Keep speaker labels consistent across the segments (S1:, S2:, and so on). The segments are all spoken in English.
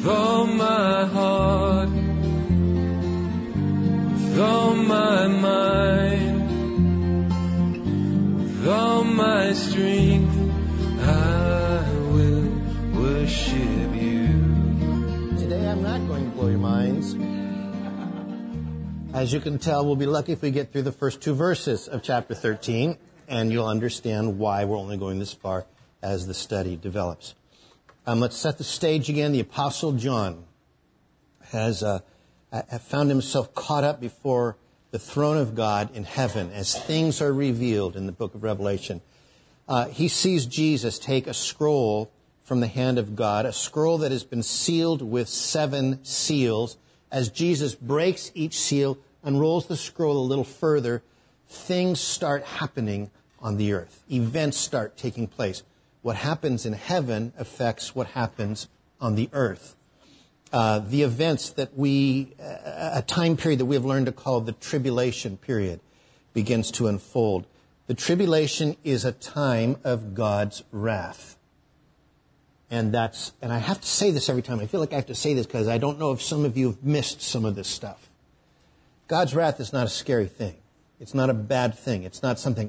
S1: with all my heart, with all my mind, with all my strength, I will worship you.
S2: Today I'm not going to blow your minds. As you can tell, we'll be lucky if we get through the first 2 verses of chapter 13, and you'll understand why we're only going this far as the study develops. Let's set the stage again. The Apostle John has found himself caught up before the throne of God in heaven as things are revealed in the book of Revelation. He sees Jesus take a scroll from the hand of God, a scroll that has been sealed with 7 seals. As Jesus breaks each seal, unrolls the scroll a little further, things start happening on the earth. Events start taking place. What happens in heaven affects what happens on the earth. The events that a time period that we have learned to call the tribulation period begins to unfold. The tribulation is a time of God's wrath. And I have to say this every time. I feel like I have to say this because I don't know if some of you have missed some of this stuff. God's wrath is not a scary thing. It's not a bad thing. It's not something,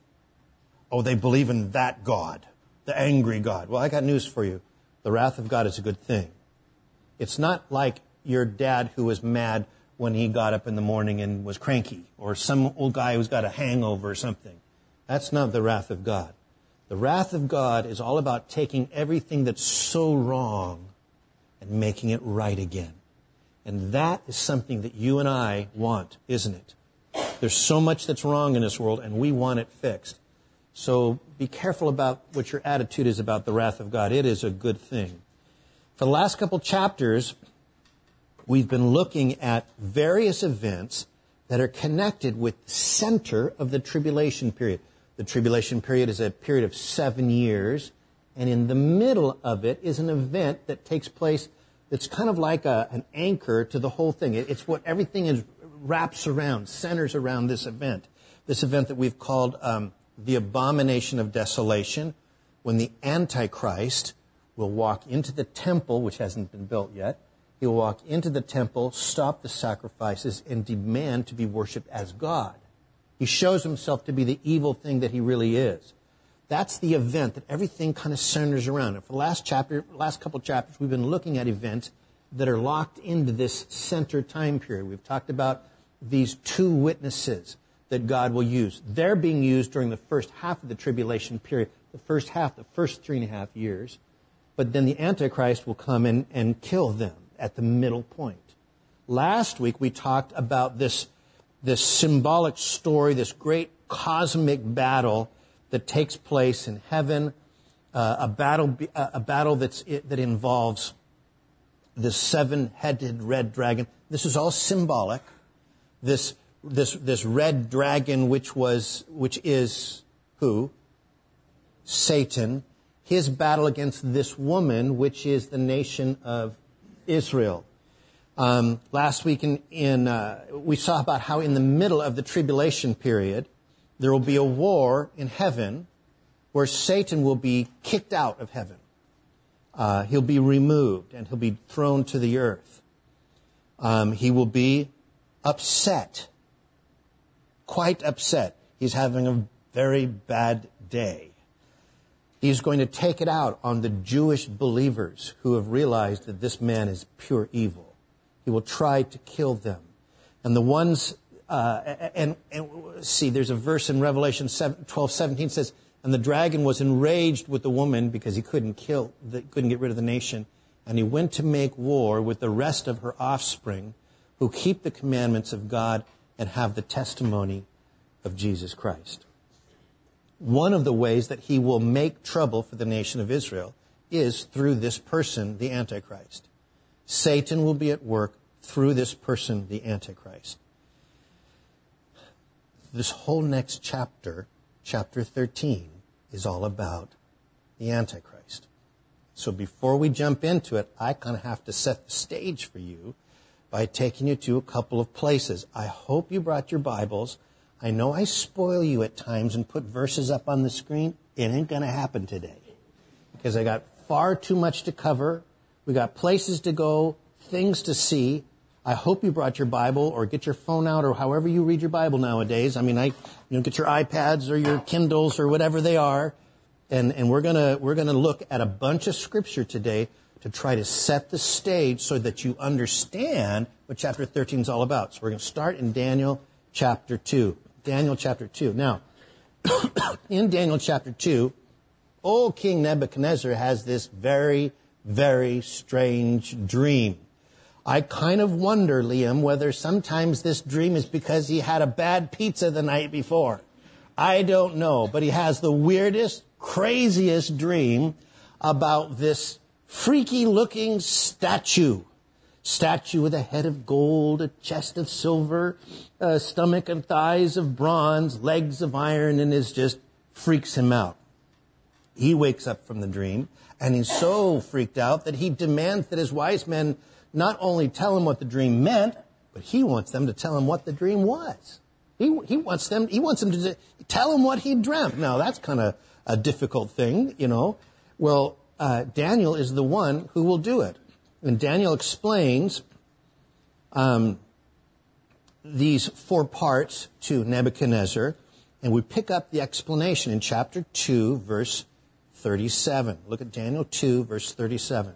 S2: oh, they believe in that God, the angry God. Well, I got news for you. The wrath of God is a good thing. It's not like your dad who was mad when he got up in the morning and was cranky, or some old guy who's got a hangover or something. That's not the wrath of God. The wrath of God is all about taking everything that's so wrong and making it right again. And that is something that you and I want, isn't it? There's so much that's wrong in this world, and we want it fixed. So be careful about what your attitude is about the wrath of God. It is a good thing. For the last couple chapters, we've been looking at various events that are connected with the center of the tribulation period. The tribulation period is a period of 7 years, and in the middle of it is an event that takes place that's kind of like an anchor to the whole thing. It's what everything wraps around, centers around this event that we've called the abomination of desolation, when the Antichrist will walk into the temple, which hasn't been built yet. He'll walk into the temple, stop the sacrifices, and demand to be worshipped as God. He shows himself to be the evil thing that he really is. That's the event that everything kind of centers around. And for the last couple chapters, we've been looking at events that are locked into this center time period. We've talked about these 2 witnesses that God will use. They're being used during the first half of the tribulation period, the first 3.5 years. But then the Antichrist will come in and kill them at the middle point. Last week, we talked about this symbolic story, this great cosmic battle that takes place in heaven, a battle that involves the 7-headed red dragon. This is all symbolic. This red dragon, which is who? Satan. His battle against this woman, which is the nation of Israel. Last week we saw about how in the middle of the tribulation period, there will be a war in heaven where Satan will be kicked out of heaven. He'll be removed and he'll be thrown to the earth. He will be upset, quite upset. He's having a very bad day. He's going to take it out on the Jewish believers who have realized that this man is pure evil. He will try to kill them. And the ones, there's a verse in Revelation 12:17 says, and the dragon was enraged with the woman because he couldn't get rid of the nation. And he went to make war with the rest of her offspring who keep the commandments of God and have the testimony of Jesus Christ. One of the ways that he will make trouble for the nation of Israel is through this person, the Antichrist. Satan will be at work through this person, the Antichrist. This whole next chapter, chapter 13, is all about the Antichrist. So before we jump into it, I kind of have to set the stage for you by taking you to a couple of places. I hope you brought your Bibles. I know I spoil you at times and put verses up on the screen. It ain't going to happen today because I got far too much to cover We got places to go, things to see. I hope you brought your Bible or get your phone out or however you read your Bible nowadays. I mean, get your iPads or your Kindles or whatever they are. And we're gonna look at a bunch of scripture today to try to set the stage so that you understand what chapter 13 is all about. So we're going to start in Daniel chapter 2. Daniel chapter 2. Now, in Daniel chapter 2, old King Nebuchadnezzar has this very, very strange dream. I kind of wonder, Liam, whether sometimes this dream is because he had a bad pizza the night before. I don't know, but he has the weirdest, craziest dream about this freaky-looking statue with a head of gold, a chest of silver, a stomach and thighs of bronze, legs of iron, and it just freaks him out. He wakes up from the dream, and he's so freaked out that he demands that his wise men not only tell him what the dream meant, but he wants them to tell him what the dream was. He wants them to tell him what he dreamt. Now, that's kind of a difficult thing, you know. Well, Daniel is the one who will do it. And Daniel explains these 4 parts to Nebuchadnezzar, and we pick up the explanation in chapter 2, verse 37. Look at Daniel 2, verse 37.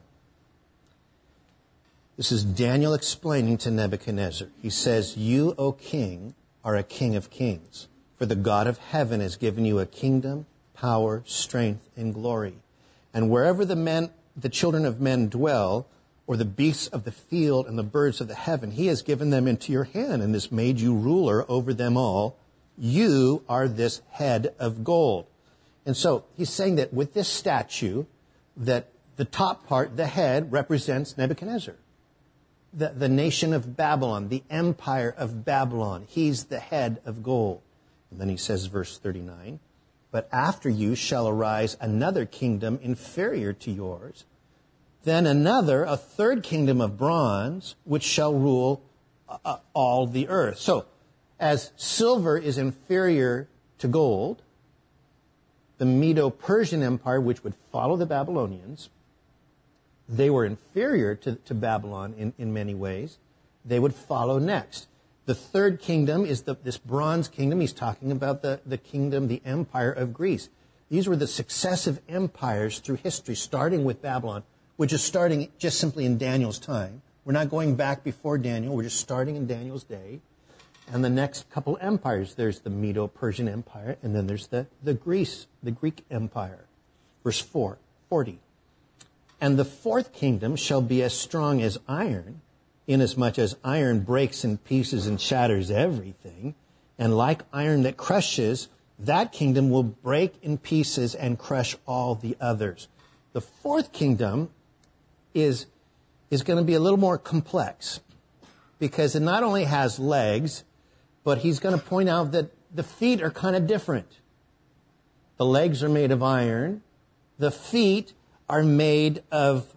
S2: This is Daniel explaining to Nebuchadnezzar. He says, "You, O king, are a king of kings, for the God of heaven has given you a kingdom, power, strength, and glory. And wherever the children of men dwell, or the beasts of the field and the birds of the heaven, he has given them into your hand and has made you ruler over them all. You are this head of gold." And so he's saying that with this statue, that the top part, the head, represents Nebuchadnezzar, the nation of Babylon, the empire of Babylon. He's the head of gold. And then he says, verse 39, "But after you shall arise another kingdom inferior to yours, then another, a third kingdom of bronze, which shall rule all the earth." So, as silver is inferior to gold, the Medo-Persian Empire, which would follow the Babylonians, they were inferior to Babylon in many ways. They would follow next. The third kingdom is this bronze kingdom. He's talking about the kingdom, the empire of Greece. These were the successive empires through history, starting with Babylon, which is starting just simply in Daniel's time. We're not going back before Daniel. We're just starting in Daniel's day. And the next couple empires, there's the Medo-Persian Empire, and then there's the Greek Empire. Verse 40. "And the fourth kingdom shall be as strong as iron, inasmuch as iron breaks in pieces and shatters everything. And like iron that crushes, that kingdom will break in pieces and crush all the others." The fourth kingdom is going to be a little more complex, because it not only has legs, but he's going to point out that the feet are kind of different. The legs are made of iron. The feet are made of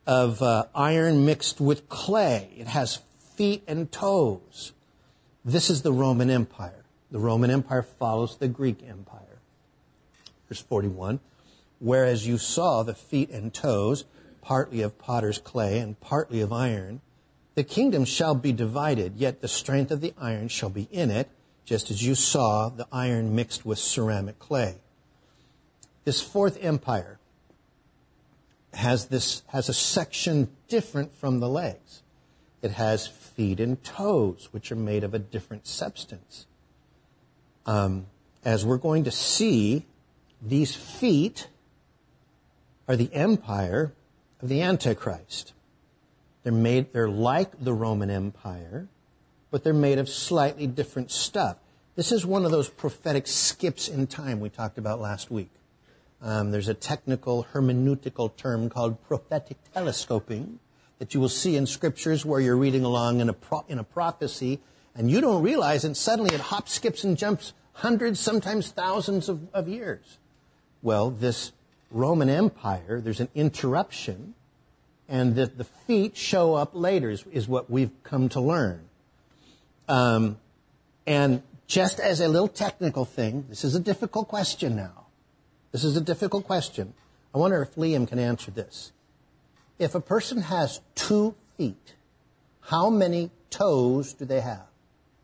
S2: iron mixed with clay. It has feet and toes. This is the Roman Empire. The Roman Empire follows the Greek Empire. Verse 41, "Whereas you saw the feet and toes, partly of potter's clay and partly of iron, the kingdom shall be divided, yet the strength of the iron shall be in it, just as you saw the iron mixed with ceramic clay." This fourth empire has a section different from the legs. It has feet and toes, which are made of a different substance. As we're going to see, these feet are the empire of the Antichrist. They're like the Roman Empire, but they're made of slightly different stuff. This is one of those prophetic skips in time we talked about last week. There's a technical hermeneutical term called prophetic telescoping that you will see in scriptures where you're reading along in a prophecy, and you don't realize it, suddenly it hops, skips, and jumps hundreds, sometimes thousands of years. Well, this Roman Empire, there's an interruption, and the feet show up later is what we've come to learn. And just as a little technical thing, this is a difficult question now. This is a difficult question. I wonder if Liam can answer this. If a person has 2 feet, how many toes do they have?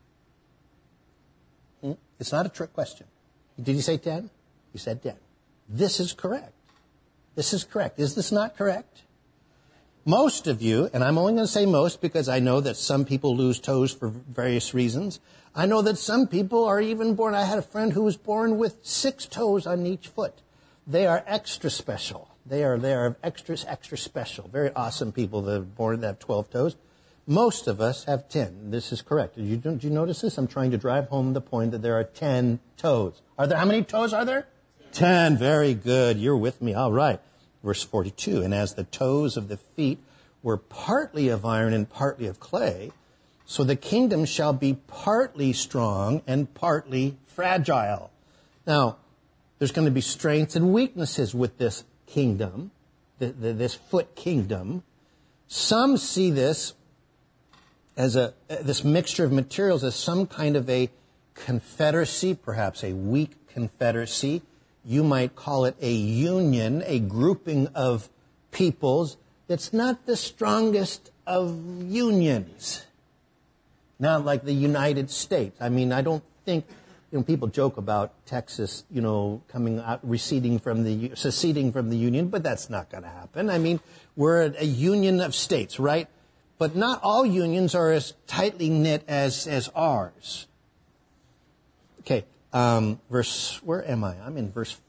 S2: It's not a trick question. Did you say 10? You said 10. This is correct. This is correct. Is this not correct? Most of you, and I'm only going to say most because I know that some people lose toes for various reasons. I know that some people are even born. I had a friend who was born with 6 toes on each foot. They are extra special. They are extra special. Very awesome people that are born that have 12 toes. Most of us have 10. This is correct. Did you notice this? I'm trying to drive home the point that there are 10 toes. How many toes are there? 10. Very good. You're with me. All right. Verse 42, and as the toes of the feet were partly of iron and partly of clay, so the kingdom shall be partly strong and partly fragile. Now, there's going to be strengths and weaknesses with this kingdom, this foot kingdom. Some see this as this mixture of materials as some kind of a confederacy, perhaps a weak confederacy. You might call it a union, a grouping of peoples that's not the strongest of unions. Not like the United States. I mean, I don't think, people joke about Texas, coming out, seceding from the Union, but that's not going to happen. I mean, we're a union of states, right? But not all unions are as tightly knit as ours. Okay. Where am I? I'm in verse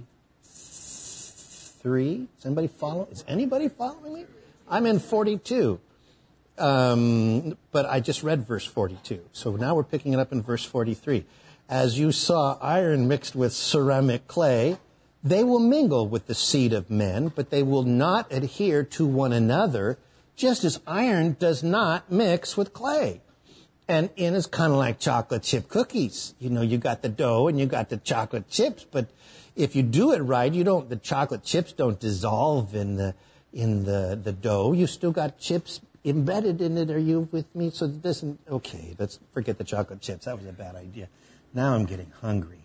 S2: 43. Is anybody following me? I'm in 42. But I just read verse 42. So now we're picking it up in verse 43. As you saw iron mixed with ceramic clay, they will mingle with the seed of men, but they will not adhere to one another, just as iron does not mix with clay. And it's kind of like chocolate chip cookies. You got the dough and you got the chocolate chips, but if you do it right, the chocolate chips don't dissolve in the dough. You still got chips embedded in it. Are you with me? So it doesn't, okay, let's forget the chocolate chips. That was a bad idea. Now I'm getting hungry.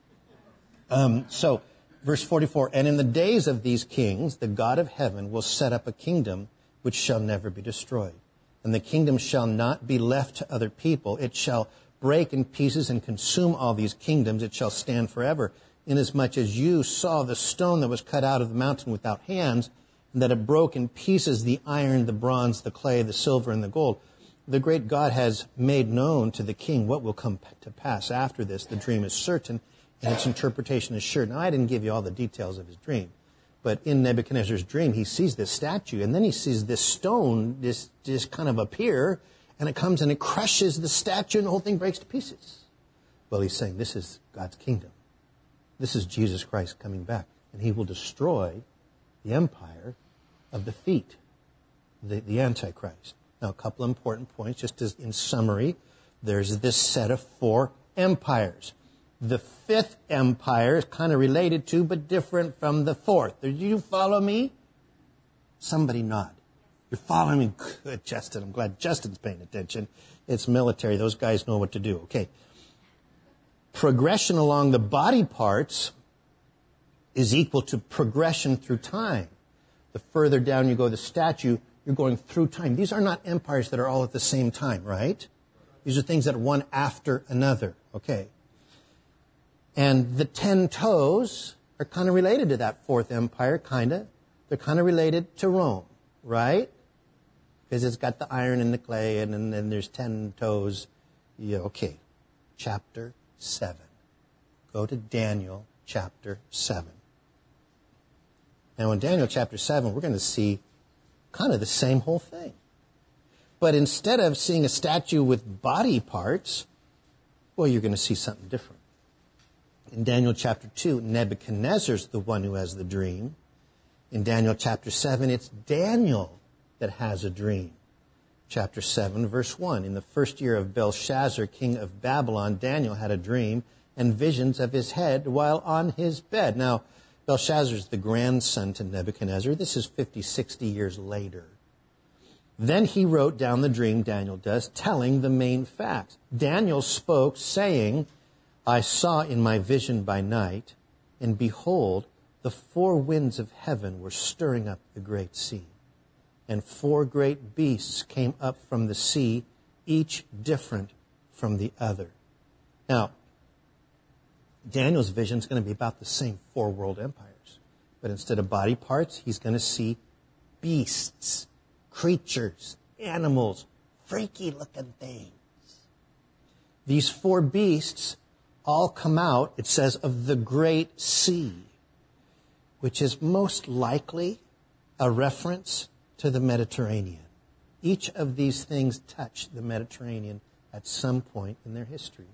S2: So verse 44, and in the days of these kings, the God of heaven will set up a kingdom which shall never be destroyed. And the kingdom shall not be left to other people. It shall break in pieces and consume all these kingdoms. It shall stand forever. Inasmuch as you saw the stone that was cut out of the mountain without hands, and that it broke in pieces the iron, the bronze, the clay, the silver, and the gold. The great God has made known to the king what will come to pass after this. The dream is certain, and its interpretation is sure. Now, I didn't give you all the details of his dream. But in Nebuchadnezzar's dream, he sees this statue, and then he sees this stone just kind of appear, and it comes and it crushes the statue, and the whole thing breaks to pieces. Well, he's saying this is God's kingdom. This is Jesus Christ coming back, and he will destroy the empire of the feet, the Antichrist. Now, a couple of important points, just as in summary. There's this set of 4 empires. The 5th empire is kind of related to, but different from the 4th. Do you follow me? Somebody nod. You're following me? Good, Justin. I'm glad Justin's paying attention. It's military. Those guys know what to do. Okay. Progression along the body parts is equal to progression through time. The further down you go the statue, you're going through time. These are not empires that are all at the same time, right? These are things that are one after another. Okay. And the 10 toes are kind of related to that 4th empire, kind of. They're kind of related to Rome, right? Because it's got the iron and the clay, and then there's 10 toes. Yeah, okay. Chapter 7. Go to Daniel chapter 7. Now, in Daniel chapter 7, we're going to see kind of the same whole thing. But instead of seeing a statue with body parts, well, you're going to see something different. In Daniel chapter 2, Nebuchadnezzar's the one who has the dream. In Daniel chapter 7, it's Daniel that has a dream. Chapter 7, verse 1. In the first year of Belshazzar, king of Babylon, Daniel had a dream and visions of his head while on his bed. Now, Belshazzar's the grandson to Nebuchadnezzar. This is 50, 60 years later. Then he wrote down the dream, Daniel does, telling the main facts. Daniel spoke, saying, I saw in my vision by night, and behold, the 4 winds of heaven were stirring up the great sea. and 4 great beasts came up from the sea, each different from the other. Now, Daniel's vision is going to be about the same 4 world empires. But instead of body parts, he's going to see beasts, creatures, animals, freaky looking things. These 4 beasts all come out, it says, of the great sea, which is most likely a reference to the Mediterranean. Each of these things touch the Mediterranean at some point in their history.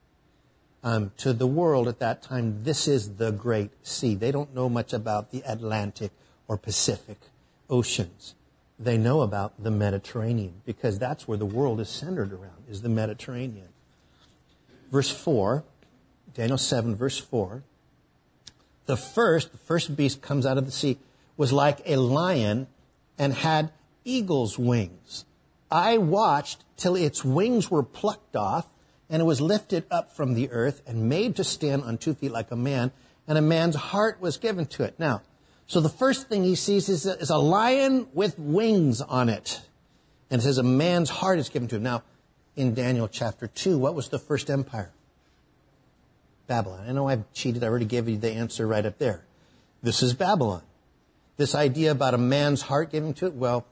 S2: To the world at that time, this is the Great Sea. They don't know much about the Atlantic or Pacific oceans. They know about the Mediterranean because that's where the world is centered around, is the Mediterranean. Verse 4, Daniel 7, verse 4, the first beast comes out of the sea, was like a lion and had eagle's wings. I watched till its wings were plucked off, and it was lifted up from the earth and made to stand on 2 feet like a man, and a man's heart was given to it. Now, so the first thing he sees is a lion with wings on it. And it says a man's heart is given to him. Now, in Daniel chapter 2, what was the first empire? Babylon. I know I've cheated. I already gave you the answer right up there. This is Babylon. This idea about a man's heart given to it, well,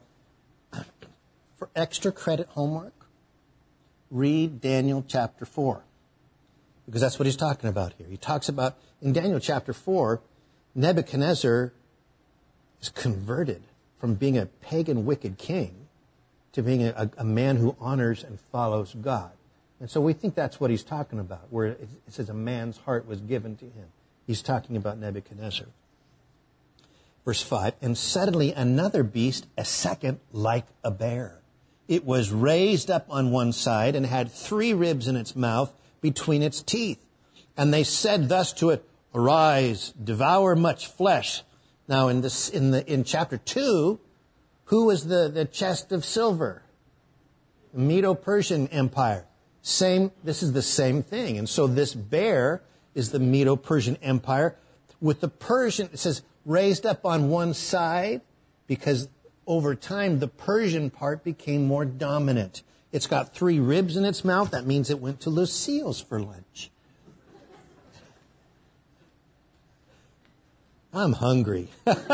S2: for extra credit homework, read Daniel chapter 4, because that's what he's talking about here. He talks about, in Daniel chapter 4, Nebuchadnezzar is converted from being a pagan, wicked king to being a man who honors and follows God. And so we think that's what he's talking about, where it says a man's heart was given to him. He's talking about Nebuchadnezzar. Verse 5, and suddenly another beast, a second, like a bear. It was raised up on one side and had 3 ribs in its mouth between its teeth. And they said thus to it, arise, devour much flesh. Now in chapter 2, who was the chest of silver? The Medo-Persian Empire. This is the same thing. And so this bear is the Medo-Persian Empire with the Persian, it says, raised up on one side because over time, the Persian part became more dominant. It's got 3 ribs in its mouth. That means it went to Lucille's for lunch. I'm hungry.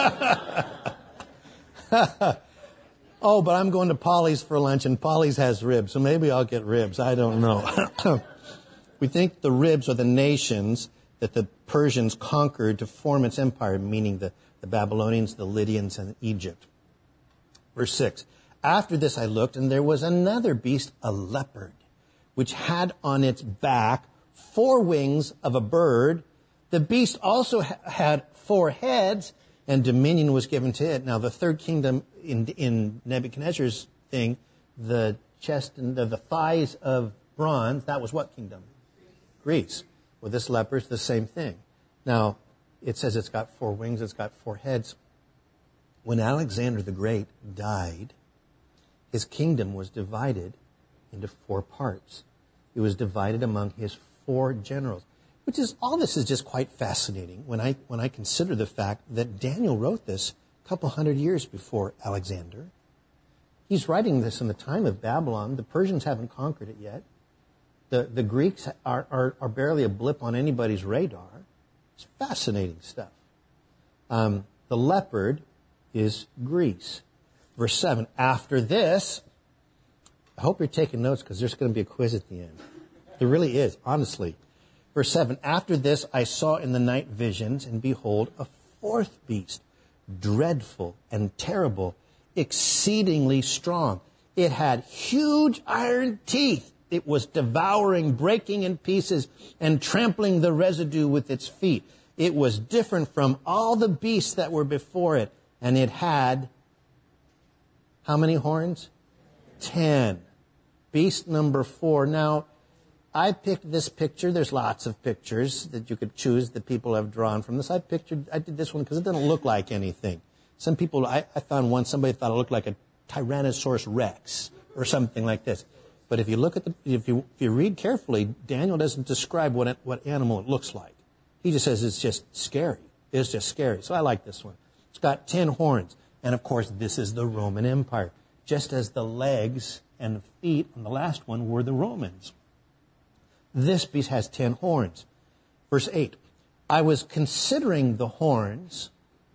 S2: Oh, but I'm going to Polly's for lunch, and Polly's has ribs, so maybe I'll get ribs. I don't know. We think the ribs are the nations that the Persians conquered to form its empire, meaning the Babylonians, the Lydians, and Egypt. Verse 6, after this I looked, and there was another beast, a leopard, which had on its back 4 wings of a bird. The beast also had 4 heads, and dominion was given to it. Now, the third kingdom in Nebuchadnezzar's thing, the chest and the thighs of bronze, that was what kingdom? Greece. Well, this leopard's the same thing. Now, it says it's got 4 wings, it's got 4 heads. When Alexander the Great died, his kingdom was divided into 4 parts. It was divided among his 4 generals, which is, all this is just quite fascinating when I consider the fact that Daniel wrote this a couple hundred years before Alexander. He's writing this in the time of Babylon. The Persians haven't conquered it yet. The Greeks are barely a blip on anybody's radar. It's fascinating stuff. The leopard is Greece. Verse 7, after this, I hope you're taking notes because there's going to be a quiz at the end. There really is, honestly. Verse 7, after this I saw in the night visions, and behold, a 4th beast, dreadful and terrible, exceedingly strong. It had huge iron teeth. It was devouring, breaking in pieces, and trampling the residue with its feet. It was different from all the beasts that were before it. And it had, how many horns? 10. Beast number 4. Now, I picked this picture. There's lots of pictures that you could choose that people have drawn from this. I did this one because it doesn't look like anything. Some people, I found one, somebody thought it looked like a Tyrannosaurus Rex or something like this. But if you look at if you read carefully, Daniel doesn't describe what animal it looks like. He just says it's just scary. It's just scary. So I like this one. It's got 10 horns. And of course, this is the Roman Empire, just as the legs and the feet on the last one were the Romans. This beast has 10 horns. Verse 8, I was considering the horns,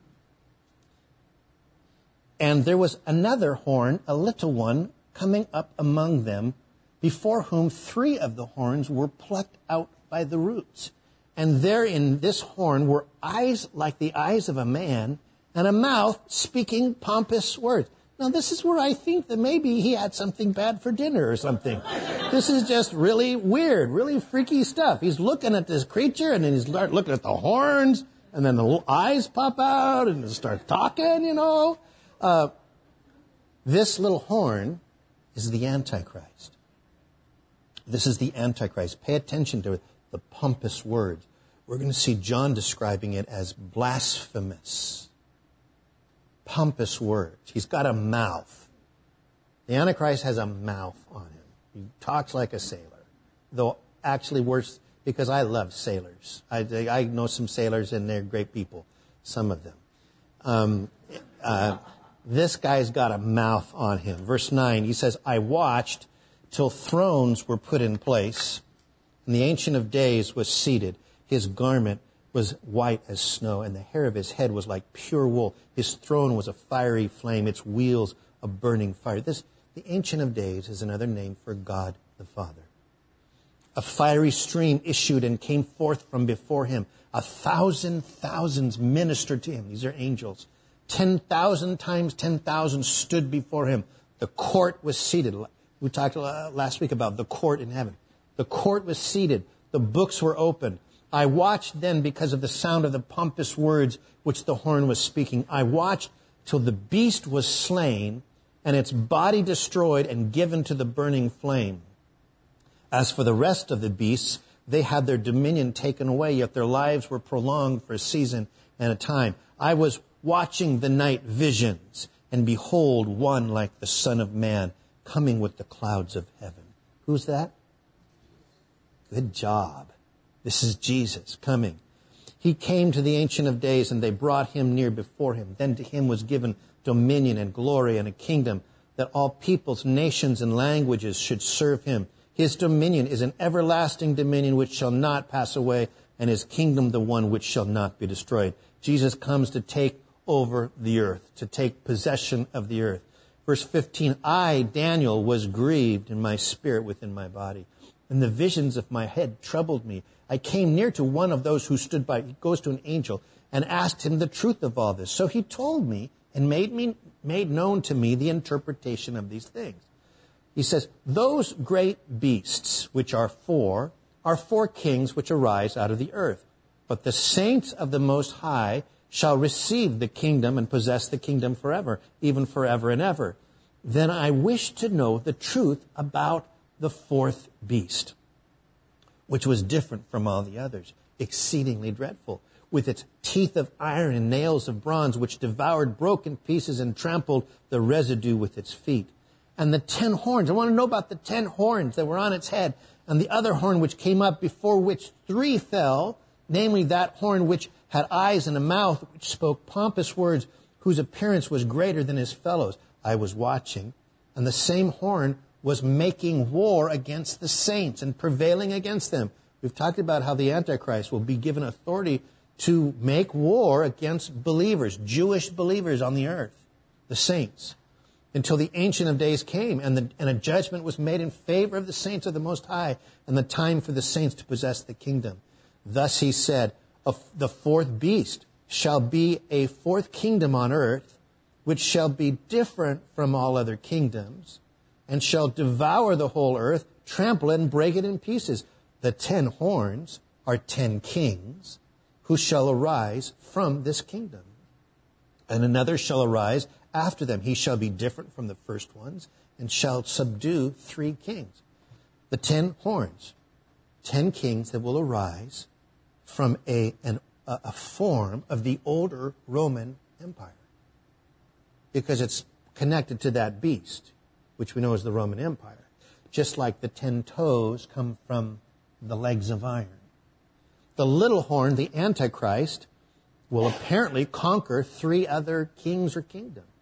S2: and there was another horn, a little one, coming up among them, before whom 3 of the horns were plucked out by the roots. And there in this horn were eyes like the eyes of a man, and a mouth speaking pompous words. Now, this is where I think that maybe he had something bad for dinner or something. This is just really weird, really freaky stuff. He's looking at this creature, and then he's looking at the horns, and then the little eyes pop out, and start talking, you know. This little horn is the Antichrist. This is the Antichrist. Pay attention to it, the pompous words. We're going to see John describing it as blasphemous. Pompous words. He's got a mouth. The Antichrist has a mouth on him. He talks like a sailor. Though actually worse, because I love sailors. I know some sailors and they're great people. Some of them. This guy's got a mouth on him. Verse 9, he says, I watched till thrones were put in place, and the Ancient of Days was seated. His garment was white as snow, and the hair of his head was like pure wool. His throne was a fiery flame, its wheels a burning fire. The Ancient of Days is another name for God the Father. A fiery stream issued and came forth from before him. 1,000 thousands ministered to him. These are angels. 10,000 times 10,000 stood before him. The court was seated. We talked last week about the court in heaven. The court was seated. The books were opened. I watched then because of the sound of the pompous words which the horn was speaking. I watched till the beast was slain and its body destroyed and given to the burning flame. As for the rest of the beasts, they had their dominion taken away, yet their lives were prolonged for a season and a time. I was watching the night visions, and behold, one like the Son of Man coming with the clouds of heaven. Who's that? Good job. This is Jesus coming. He came to the Ancient of Days, and they brought him near before him. Then to him was given dominion and glory and a kingdom, that all peoples, nations, and languages should serve him. His dominion is an everlasting dominion which shall not pass away, and his kingdom the one which shall not be destroyed. Jesus comes to take over the earth, to take possession of the earth. Verse 15, I, Daniel, was grieved in my spirit within my body, and the visions of my head troubled me. I came near to one of those who stood by. He goes to an angel and asked him the truth of all this. So he told me and made known to me the interpretation of these things. He says, those great beasts, which are four kings which arise out of the earth. But the saints of the Most High shall receive the kingdom and possess the kingdom forever, even forever and ever. Then I wish to know the truth about the fourth beast, which was different from all the others, exceedingly dreadful, with its teeth of iron and nails of bronze, which devoured, broke in pieces, and trampled the residue with its feet. And the 10 horns, I want to know about the 10 horns that were on its head, and the other horn which came up, before which 3 fell, namely that horn which had eyes and a mouth, which spoke pompous words, whose appearance was greater than his fellows. I was watching, and the same horn was making war against the saints and prevailing against them. We've talked about how the Antichrist will be given authority to make war against believers, Jewish believers on the earth, the saints, until the Ancient of Days came and a judgment was made in favor of the saints of the Most High and the time for the saints to possess the kingdom. Thus he said, the fourth beast shall be a fourth kingdom on earth, which shall be different from all other kingdoms, and shall devour the whole earth, trample it, and break it in pieces. The 10 horns are 10 kings who shall arise from this kingdom. And another shall arise after them. He shall be different from the first ones, and shall subdue 3 kings. The 10 horns, 10 kings that will arise from a form of the older Roman Empire, because it's connected to that beast, which we know is the Roman Empire, just like the 10 toes come from the legs of iron. The little horn, the Antichrist, will apparently conquer 3 other kings or kingdoms.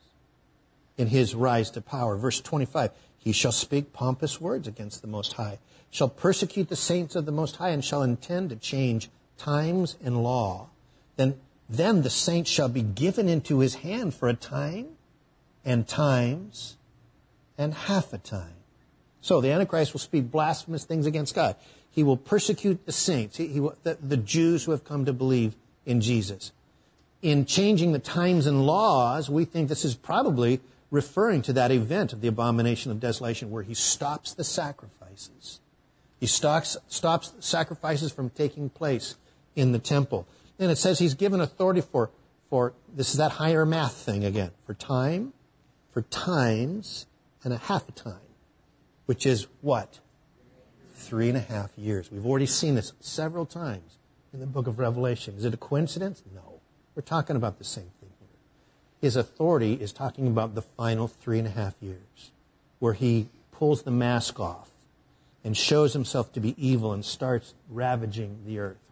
S2: in his rise to power. Verse 25, he shall speak pompous words against the Most High, shall persecute the saints of the Most High, and shall intend to change times and law. Then the saints shall be given into his hand for a time and times and half a time. So the Antichrist will speak blasphemous things against God. He will persecute the saints, the Jews who have come to believe in Jesus. In changing the times and laws, we think this is probably referring to that event of the abomination of desolation where he stops the sacrifices. He stops sacrifices from taking place in the temple. And it says he's given authority for this is that higher math thing again, for time, for times, and a half a time, which is what? 3.5 years. We've already seen this several times in the book of Revelation. Is it a coincidence? No. We're talking about the same thing here. His authority is talking about the final 3.5 years, where he pulls the mask off and shows himself to be evil and starts ravaging the earth.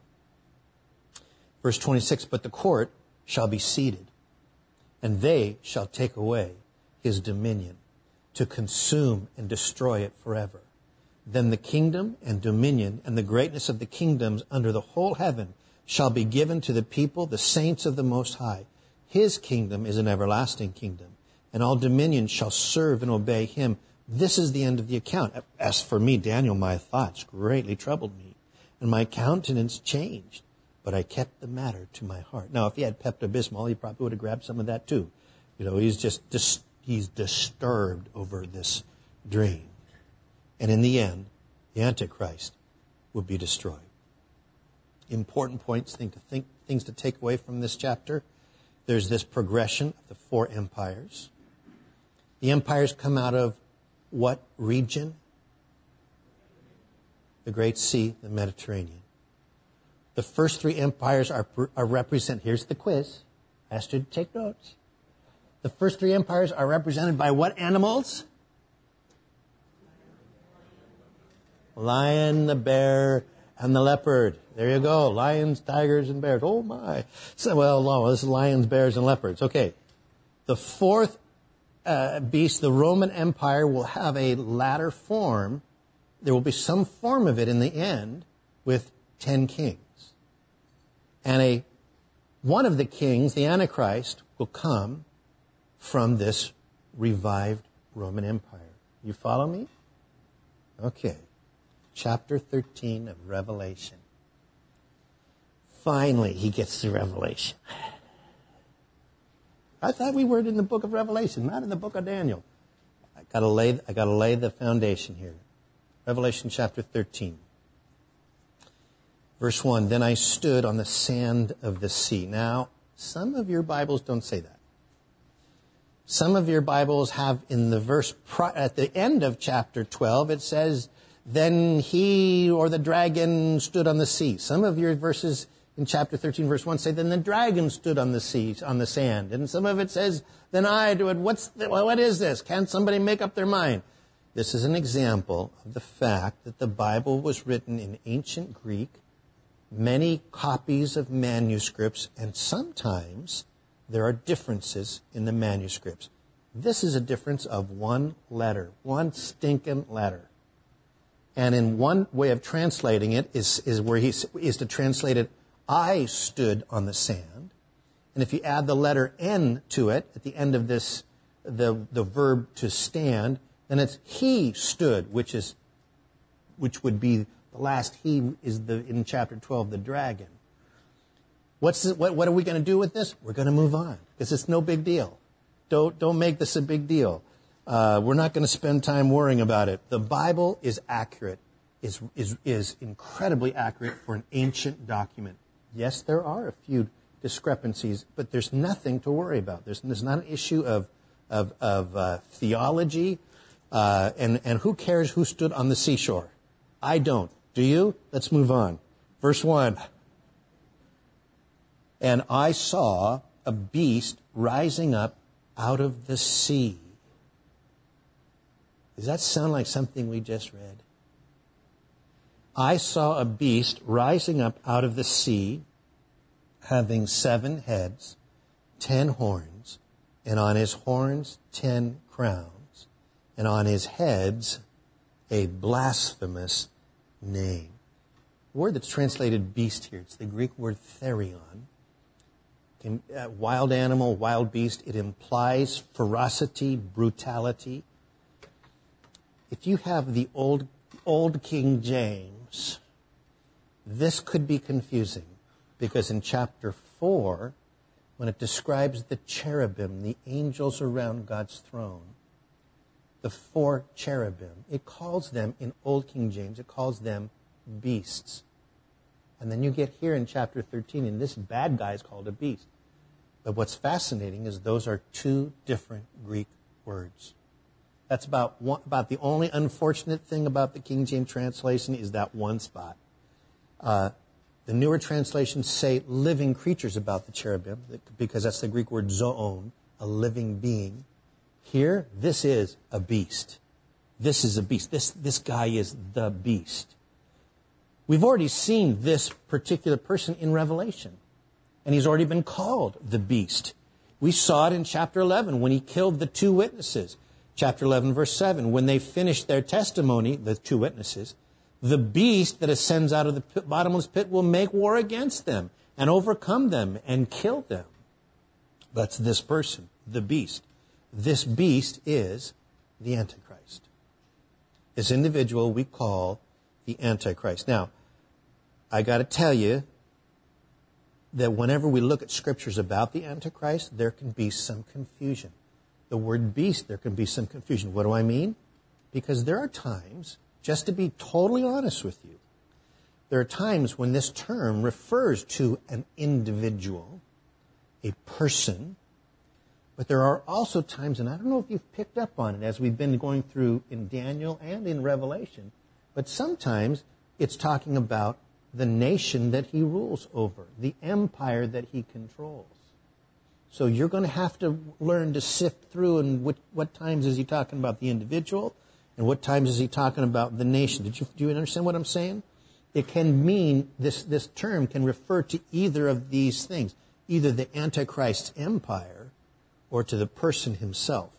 S2: Verse 26, but the court shall be seated, and they shall take away his dominion to consume and destroy it forever. Then the kingdom and dominion and the greatness of the kingdoms under the whole heaven shall be given to the people, the saints of the Most High. His kingdom is an everlasting kingdom, and all dominions shall serve and obey him. This is the end of the account. As for me, Daniel, my thoughts greatly troubled me, and my countenance changed. But I kept the matter to my heart. Now, if he had Pepto-Bismol, he probably would have grabbed some of that too. He's disturbed over this dream. And in the end, the Antichrist will be destroyed. Important points, things to take away from this chapter. There's this progression of the 4 empires. The empires come out of what region? The Great Sea, the Mediterranean. The first 3 empires are represented. Here's the quiz. I asked you to take notes. The first 3 empires are represented by what animals? Lion, the bear, and the leopard. There you go. Lions, tigers, and bears. Oh my. So, this is lions, bears, and leopards. Okay. The 4th beast, the Roman Empire, will have a latter form. There will be some form of it in the end with 10 kings. And one of the kings, the Antichrist, will come from this revived Roman Empire. You follow me? Okay. Chapter 13 of Revelation. Finally, he gets to Revelation. I thought we were in the book of Revelation, not in the book of Daniel. I got to lay the foundation here. Revelation chapter 13. Verse 1, then I stood on the sand of the sea. Now, some of your Bibles don't say that. Some of your Bibles have in the verse at the end of chapter 12, it says, then he or the dragon stood on the sea. Some of your verses in chapter 13, verse 1 say, then the dragon stood on the sea, on the sand. And some of it says, then I do it. What is this? Can't somebody make up their mind? This is an example of the fact that the Bible was written in ancient Greek, many copies of manuscripts, and sometimes there are differences in the manuscripts. This is a difference of one letter, one stinking letter. And in one way of translating it is where he is to translate it, I stood on the sand. And if you add the letter N to it at the end of this, the verb to stand, then it's he stood, which would be the last he is in chapter 12, the dragon. What are we going to do with this? We're going to move on because it's no big deal. Don't make this a big deal. We're not going to spend time worrying about it. The Bible is accurate, is incredibly accurate for an ancient document. Yes, there are a few discrepancies, but there's nothing to worry about. There's not an issue of theology, and who cares who stood on the seashore? I don't. Do you? Let's move on. Verse 1. And I saw a beast rising up out of the sea. Does that sound like something we just read? I saw a beast rising up out of the sea, having 7 heads, 10 horns, and on his horns 10 crowns, and on his heads a blasphemous name. The word that's translated beast here, it's the Greek word therion. Wild animal, wild beast. It implies ferocity, brutality. If you have the old King James, this could be confusing, because in chapter 4, when it describes the cherubim, the angels around God's throne, the 4 cherubim, it calls them, in Old King James, it calls them beasts. And then you get here in chapter 13, and this bad guy is called a beast. But what's fascinating is those are 2 different Greek words. That's about the only unfortunate thing about the King James translation is that one spot. The newer translations say living creatures about the cherubim, because that's the Greek word zoon, a living being. Here, this is a beast. This is a beast. This guy is the beast. We've already seen this particular person in Revelation, and he's already been called the beast. We saw it in chapter 11 when he killed the 2 witnesses. Chapter 11, verse 7, when they finished their testimony, the 2 witnesses, the beast that ascends out of the bottomless pit will make war against them and overcome them and kill them. That's this person, the beast. This beast is the Antichrist. This individual we call the Antichrist. Now, I got to tell you that whenever we look at scriptures about the Antichrist, there can be some confusion. The word beast, there can be some confusion. What do I mean? Because there are times, just to be totally honest with you, there are times when this term refers to an individual, a person, but there are also times, and I don't know if you've picked up on it as we've been going through in Daniel and in Revelation, but sometimes it's talking about the nation that he rules over, the empire that he controls. So you're going to have to learn to sift through, and what times is he talking about the individual, and what times is he talking about the nation. Do you understand what I'm saying? It can mean, this term can refer to either of these things, either the Antichrist's empire or to the person himself.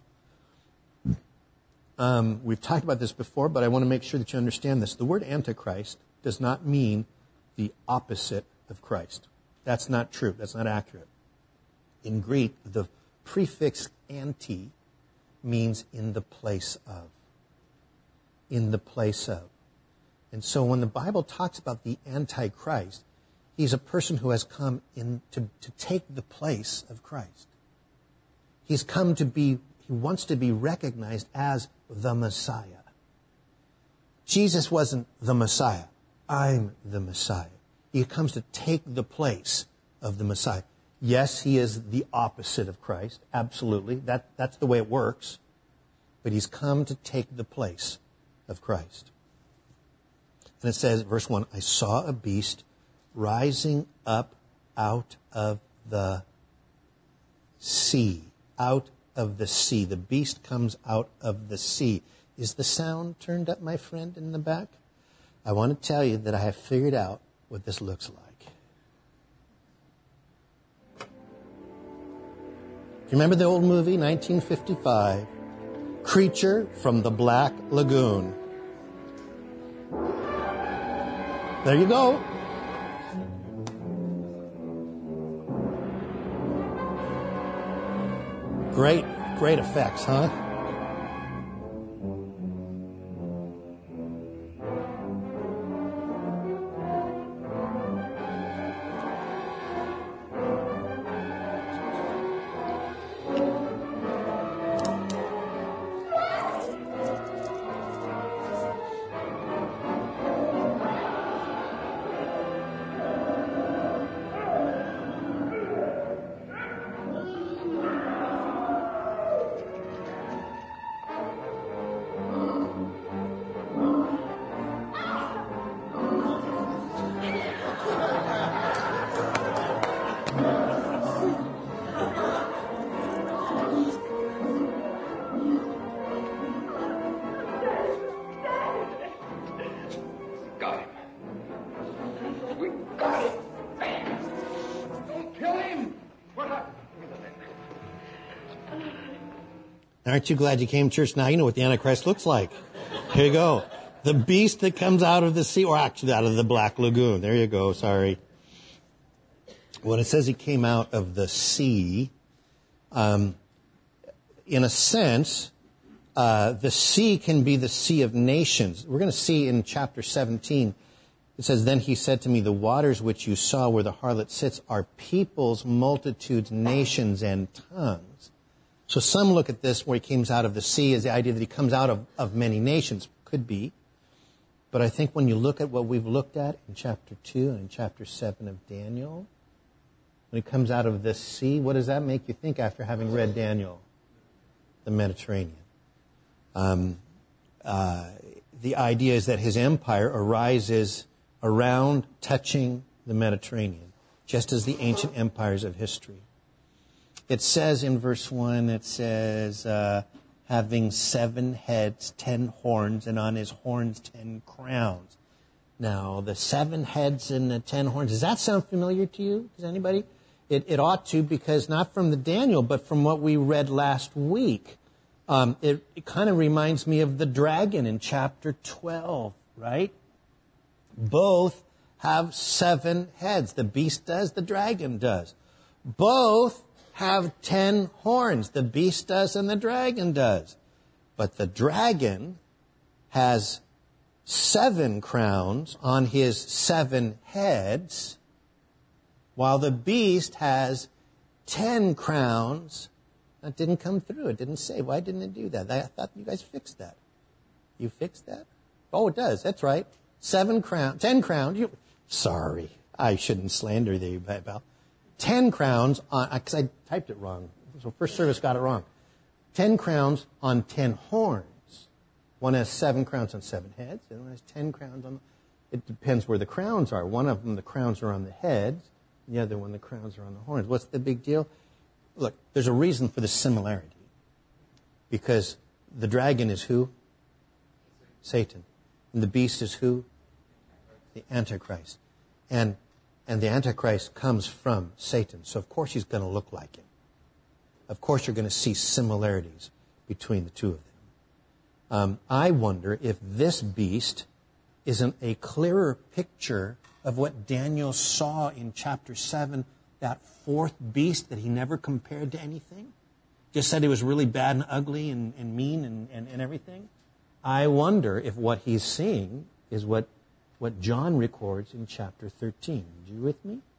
S2: We've talked about this before, but I want to make sure that you understand this. The word Antichrist does not mean the opposite of Christ. That's not true. That's not accurate. In Greek, the prefix anti means in the place of. In the place of. And so when the Bible talks about the Antichrist, he's a person who has come in to take the place of Christ. He wants to be recognized as the Messiah. Jesus wasn't the Messiah. I'm the Messiah. He comes to take the place of the Messiah. Yes, he is the opposite of Christ. Absolutely. That's the way it works. But he's come to take the place of Christ. And it says, verse 1, I saw a beast rising up out of the sea. Out of the sea. The beast comes out of the sea. Is the sound turned up, my friend, in the back? I want to tell you that I have figured out what this looks like. Do you remember the old movie, 1955? Creature from the Black Lagoon. There you go. Great effects, huh? Aren't you glad you came to church? Now you know what the Antichrist looks like. Here you go. The beast that comes out of the sea, or actually out of the Black Lagoon. There you go, sorry. When it says he came out of the sea, in a sense, the sea can be the sea of nations. We're going to see in chapter 17, it says, then he said to me, the waters which you saw where the harlot sits are peoples, multitudes, nations, and tongues. So some look at this where he comes out of the sea as the idea that he comes out of many nations. Could be. But I think when you look at what we've looked at in chapter 2 and in chapter 7 of Daniel, when he comes out of the sea, what does that make you think after having read Daniel? The Mediterranean. The idea is that his empire arises around, touching the Mediterranean, just as the ancient empires of history. It says in verse 1, it says, having 7 heads, 10 horns, and on his horns 10 crowns. Now, the 7 heads and the 10 horns, does that sound familiar to you? Does anybody? It ought to, because not from the Daniel, but from what we read last week. It kind of reminds me of the dragon in chapter 12, right? Both have 7 heads. The beast does, the dragon does. Both have 10 horns. The beast does and the dragon does. But the dragon has 7 crowns on his 7 heads, while the beast has 10 crowns. That didn't come through. It didn't say. Why didn't it do that? I thought you guys fixed that. You fixed that? Oh, it does. That's right. 10 crowns. Sorry. I shouldn't slander you, pal. 10 crowns on, because I typed it wrong. So first service got it wrong. 10 crowns on 10 horns. One has 7 crowns on 7 heads, and one has 10 crowns on, it depends where the crowns are. One of them, the crowns are on the heads. The other one, the crowns are on the horns. What's the big deal? Look, there's a reason for the similarity. Because the dragon is who? Satan. And the beast is who? The Antichrist. And the Antichrist comes from Satan. So, of course, he's going to look like him. Of course, you're going to see similarities between the two of them. I wonder if this beast isn't a clearer picture of what Daniel saw in chapter 7, that 4th beast that he never compared to anything. Just said it was really bad and ugly and mean and everything. I wonder if what he's seeing is what John records in chapter 13. Are you with me?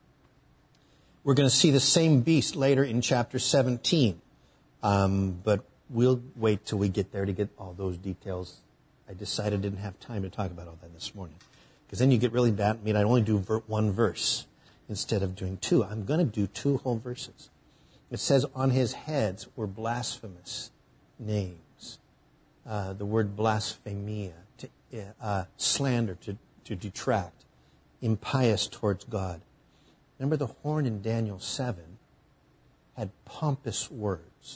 S2: We're going to see the same beast later in chapter 17. But we'll wait till we get there to get all those details. I decided I didn't have time to talk about all that this morning. Because then you get really bad at me. I'd only do one verse instead of doing 2. I'm going to do 2 whole verses. It says, on his heads were blasphemous names. The word blasphemia, slander, to detract, impious towards God. Remember the horn in Daniel 7 had pompous words.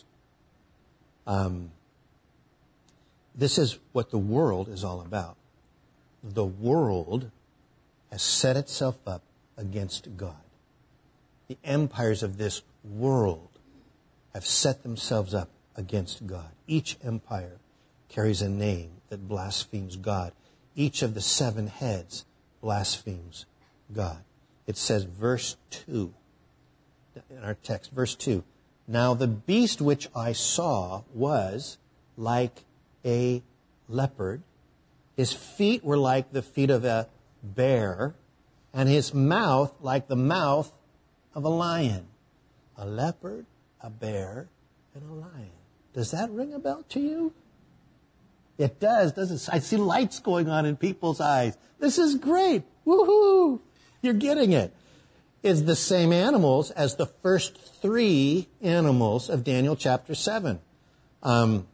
S2: This is what the world is all about. The world has set itself up against God. The empires of this world have set themselves up against God. Each empire carries a name that blasphemes God. Each of the 7 heads blasphemes God. It says, verse 2, in our text, verse 2, now the beast which I saw was like a leopard. His feet were like the feet of a bear, and his mouth like the mouth of a lion. A leopard, a bear, and a lion. Does that ring a bell to you? It does, doesn't it? I see lights going on in people's eyes. This is great. Woohoo! You're getting it. It's the same animals as the first 3 animals of Daniel chapter 7. And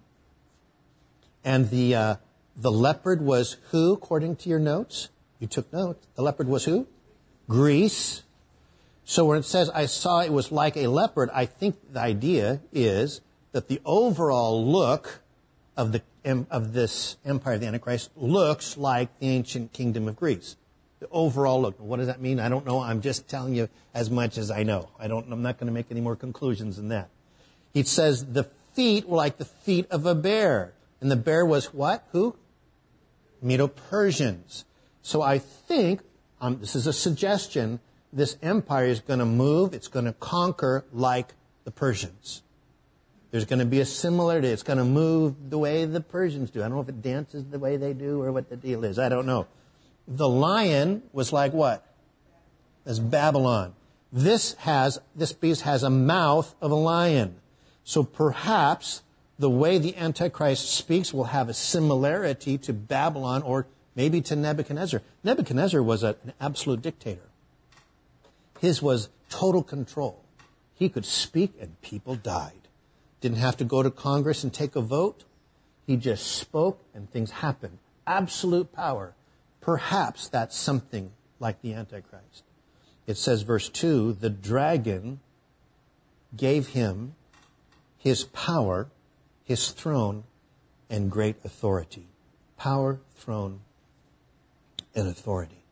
S2: the leopard was who, according to your notes? You took notes. The leopard was who? Greece. So when it says, I saw it was like a leopard, I think the idea is that the overall look of this empire of the Antichrist looks like the ancient kingdom of Greece. The overall look. What does that mean? I don't know. I'm just telling you as much as I know. I'm not going to make any more conclusions than that. It says the feet were like the feet of a bear. And the bear was what? Who? Medo-Persians. So I think, this is a suggestion, this empire is going to move, it's going to conquer like the Persians. There's going to be a similarity. It's going to move the way the Persians do. I don't know if it dances the way they do or what the deal is. I don't know. The lion was like what? As Babylon. This beast has a mouth of a lion. So perhaps the way the Antichrist speaks will have a similarity to Babylon or maybe to Nebuchadnezzar. Nebuchadnezzar was an absolute dictator. His was total control. He could speak and people died. Didn't have to go to Congress and take a vote. He just spoke and things happened. Absolute power. Perhaps that's something like the Antichrist. It says, verse 2, the dragon gave him his power, his throne, and great authority. Power, throne, and authority.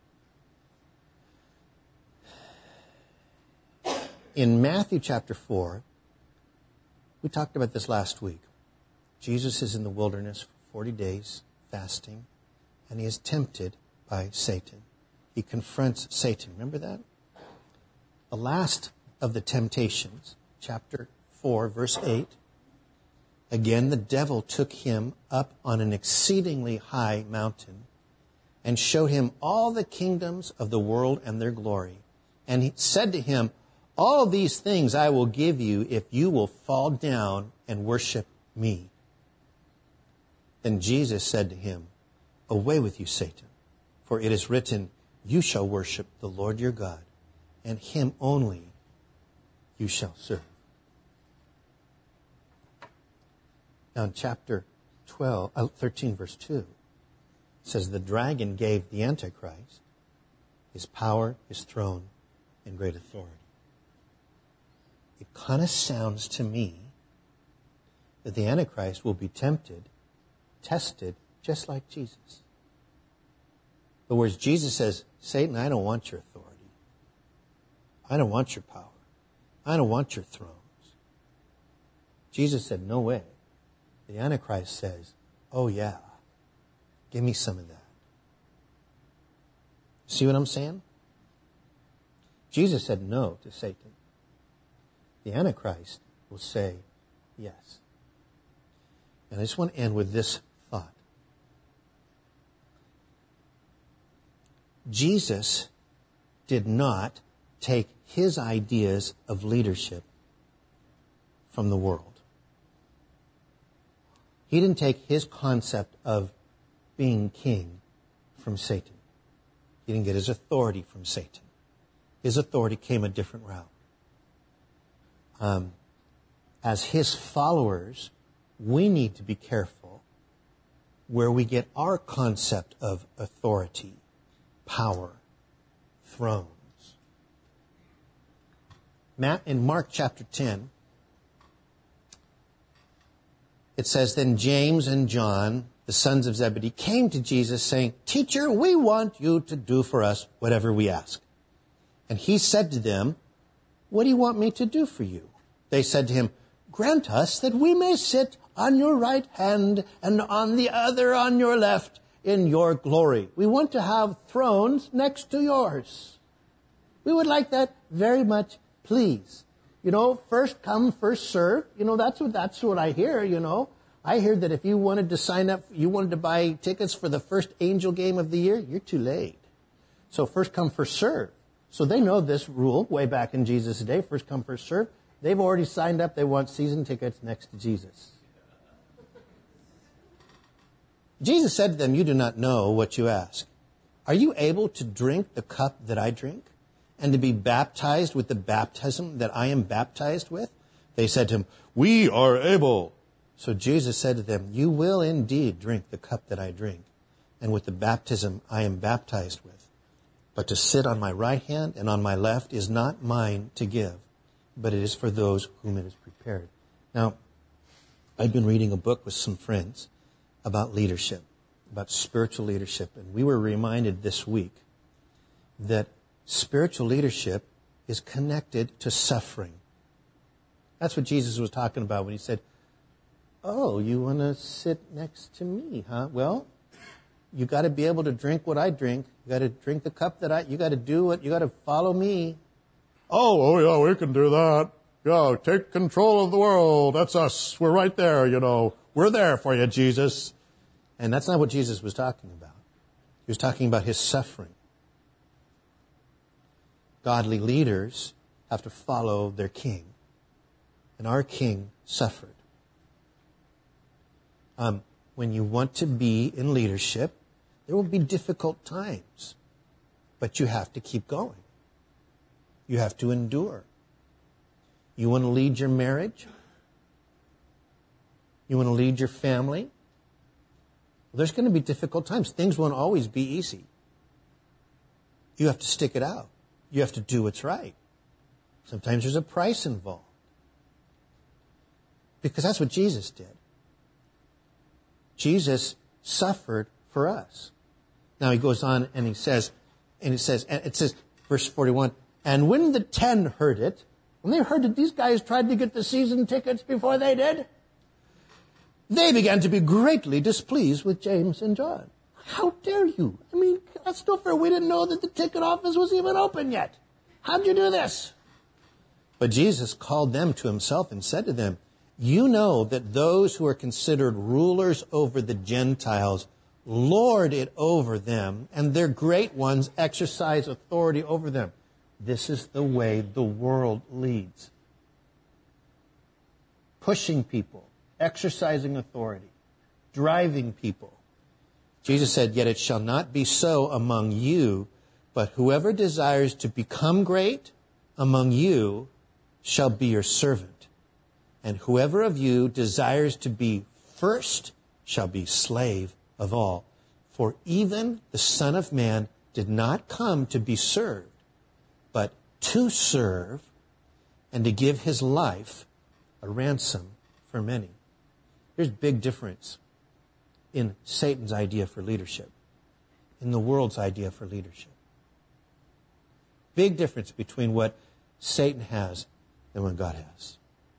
S2: In Matthew chapter 4, we talked about this last week. Jesus is in the wilderness for 40 days, fasting, and he is tempted by Satan. He confronts Satan. Remember that? The last of the temptations, chapter 4, verse 8. Again, the devil took him up on an exceedingly high mountain and showed him all the kingdoms of the world and their glory. And he said to him, all these things I will give you if you will fall down and worship me. Then Jesus said to him, away with you, Satan, for it is written, you shall worship the Lord your God, and him only you shall serve. Now in chapter 13, verse 2, it says, the dragon gave the Antichrist his power, his throne, and great authority. It kind of sounds to me that the Antichrist will be tempted, tested, just like Jesus. In other words, Jesus says, Satan, I don't want your authority. I don't want your power. I don't want your thrones. Jesus said, no way. The Antichrist says, oh yeah, give me some of that. See what I'm saying? Jesus said no to Satan. The Antichrist will say yes. And I just want to end with this thought. Jesus did not take his ideas of leadership from the world. He didn't take his concept of being king from Satan. He didn't get his authority from Satan. His authority came a different route. As his followers, we need to be careful where we get our concept of authority, power, thrones. In Mark chapter 10, it says, then James and John, the sons of Zebedee, came to Jesus saying, Teacher, we want you to do for us whatever we ask. And he said to them, what do you want me to do for you? They said to him, grant us that we may sit on your right hand and on the other on your left in your glory. We want to have thrones next to yours. We would like that very much, please. You know, first come, first serve. You know, that's what I hear, you know. I hear that if you wanted to sign up, you wanted to buy tickets for the first Angel game of the year, you're too late. So first come, first serve. So they know this rule way back in Jesus' day, first come, first serve. They've already signed up. They want season tickets next to Jesus. Jesus said to them, you do not know what you ask. Are you able to drink the cup that I drink and to be baptized with the baptism that I am baptized with? They said to him, we are able. So Jesus said to them, you will indeed drink the cup that I drink and with the baptism I am baptized with. But to sit on my right hand and on my left is not mine to give, but it is for those whom it is prepared. Now, I've been reading a book with some friends about leadership, about spiritual leadership, and we were reminded this week that spiritual leadership is connected to suffering. That's what Jesus was talking about when he said, Oh, you want to sit next to me, huh? Well, you got to be able to drink what I drink. You got to drink the cup you got to do what, you got to follow me. Oh, yeah, we can do that. Yeah, take control of the world. That's us. We're right there, We're there for you, Jesus. And that's not what Jesus was talking about. He was talking about his suffering. Godly leaders have to follow their king. And our king suffered. When you want to be in leadership, there will be difficult times. But you have to keep going. You have to endure. You want to lead your marriage? You want to lead your family? Well, there's going to be difficult times. Things won't always be easy. You have to stick it out. You have to do what's right. Sometimes there's a price involved. Because that's what Jesus did. Jesus suffered for us. Now he goes on and it says, verse 41, and when the 10 heard it, when they heard that these guys tried to get the season tickets before they did, they began to be greatly displeased with James and John. How dare you? I mean, that's no fair. We didn't know that the ticket office was even open yet. How'd you do this? But Jesus called them to himself and said to them, you know that those who are considered rulers over the Gentiles lord it over them, and their great ones exercise authority over them. This is the way the world leads. Pushing people, exercising authority, driving people. Jesus said, yet it shall not be so among you, but whoever desires to become great among you shall be your servant. And whoever of you desires to be first shall be slave of all. For even the Son of Man did not come to be served, but to serve and to give his life a ransom for many. There's a big difference in Satan's idea for leadership, in the world's idea for leadership. Big difference between what Satan has and what God has.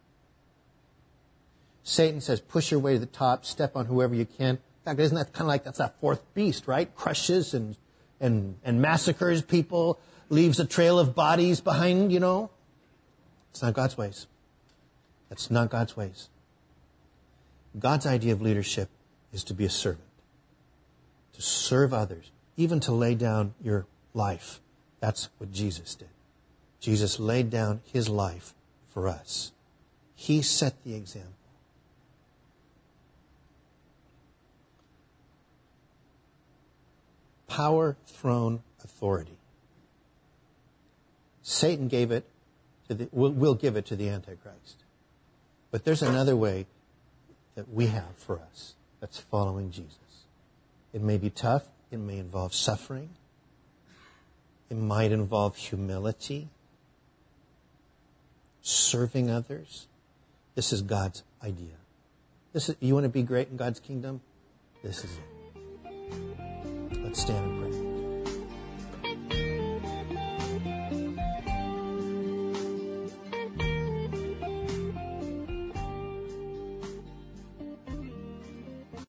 S2: Satan says, push your way to the top, step on whoever you can. In fact, isn't that kind of like, that's that fourth beast, right? Crushes and massacres people, leaves a trail of bodies behind, It's not God's ways. That's not God's ways. God's idea of leadership is to be a servant, to serve others, even to lay down your life. That's what Jesus did. Jesus laid down his life for us. He set the example. Power, throne, authority. Satan gave it will give it to the Antichrist. But there's another way that we have for us. That's following Jesus. It may be tough. It may involve suffering. It might involve humility. Serving others. This is God's idea. You want to be great in God's kingdom? This is it. Let's stand and pray.